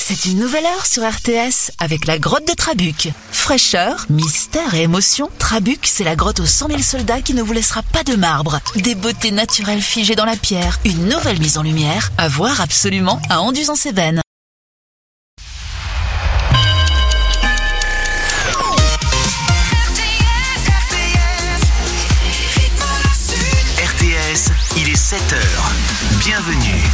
C'est une nouvelle heure sur RTS avec la grotte de Trabuc. Fraîcheur, mystère et émotion, Trabuc, c'est la grotte aux 100 000 soldats qui ne vous laissera pas de marbre. Des beautés naturelles figées dans la pierre, une nouvelle mise en lumière, à voir absolument à Anduze-en-Cévennes. RTS, il est 7h. Bienvenue.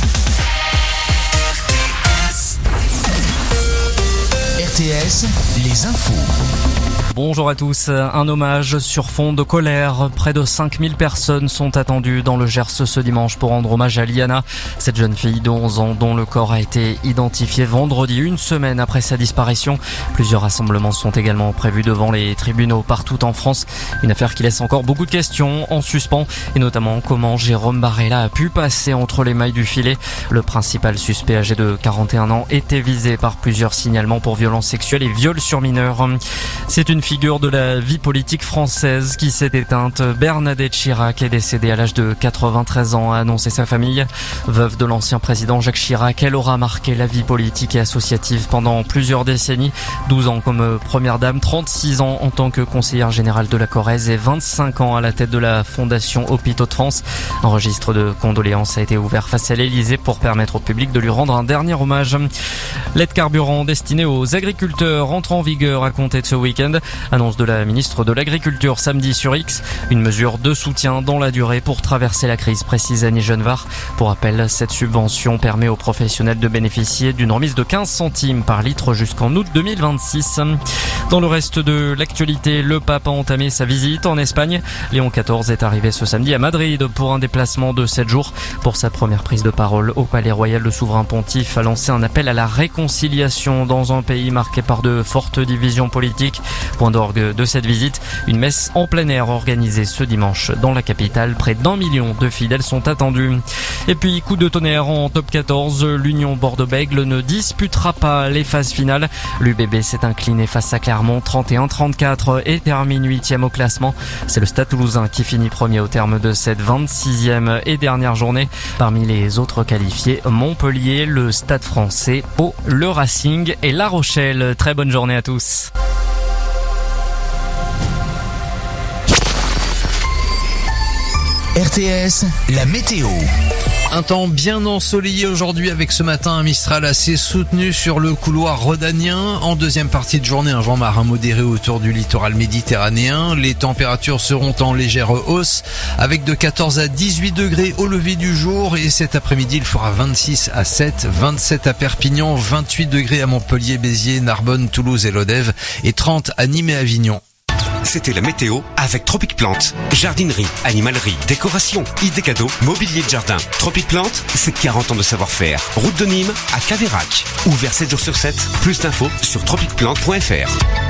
RTS, les infos. Bonjour à tous. Un hommage sur fond de colère. Près de 5000 personnes sont attendues dans le Gers ce dimanche pour rendre hommage à Liana, cette jeune fille de 11 ans dont le corps a été identifié vendredi, une semaine après sa disparition. Plusieurs rassemblements sont également prévus devant les tribunaux partout en France. Une affaire qui laisse encore beaucoup de questions en suspens, et notamment comment Jérôme Barella a pu passer entre les mailles du filet. Le principal suspect, âgé de 41 ans, était visé par plusieurs signalements pour violences sexuelles et viols sur mineurs. C'est une figure de la vie politique française qui s'est éteinte. Bernadette Chirac est décédée à l'âge de 93 ans, a annoncé sa famille. Veuve de l'ancien président Jacques Chirac, elle aura marqué la vie politique et associative pendant plusieurs décennies. 12 ans comme première dame, 36 ans en tant que conseillère générale de la Corrèze et 25 ans à la tête de la Fondation Hôpitaux de France. Un registre de condoléances a été ouvert face à l'Elysée pour permettre au public de lui rendre un dernier hommage. L'aide carburant destinée aux agriculteurs entre en vigueur à compter de ce week-end. Annonce de la ministre de l'Agriculture samedi sur X. Une mesure de soutien dans la durée pour traverser la crise, précise Annie Genevard. Pour rappel, cette subvention permet aux professionnels de bénéficier d'une remise de 15 centimes par litre jusqu'en août 2026. Dans le reste de l'actualité, le pape a entamé sa visite en Espagne. Léon XIV est arrivé ce samedi à Madrid pour un déplacement de 7 jours. Pour sa première prise de parole au Palais Royal, le souverain pontife a lancé un appel à la réconciliation dans un pays marqué par de fortes divisions politiques. Point d'orgue de cette visite, une messe en plein air organisée ce dimanche dans la capitale. Près d'1 million de fidèles sont attendus. Et puis, coup de tonnerre en top 14, l'Union Bordeaux-Bègles ne disputera pas les phases finales. L'UBB s'est incliné face à Clermont 31-34 et termine 8e au classement. C'est le Stade Toulousain qui finit premier au terme de cette 26e et dernière journée. Parmi les autres qualifiés, Montpellier, le Stade Français, Pau, le Racing et La Rochelle. Très bonne journée à tous. RTS, la météo. Un temps bien ensoleillé aujourd'hui avec ce matin un Mistral assez soutenu sur le couloir rhodanien. En deuxième partie de journée, un vent marin modéré autour du littoral méditerranéen. Les températures seront en légère hausse avec de 14 à 18 degrés au lever du jour. Et cet après-midi, il fera 26 à 7, 27 à Perpignan, 28 degrés à Montpellier, Béziers, Narbonne, Toulouse et Lodève et 30 à Nîmes et Avignon. C'était la météo avec Tropic Plante. Jardinerie, animalerie, décoration, idées cadeaux, mobilier de jardin. Tropic Plante, c'est 40 ans de savoir-faire. Route de Nîmes à Caveyrac. Ouvert 7 jours sur 7. Plus d'infos sur tropicplante.fr.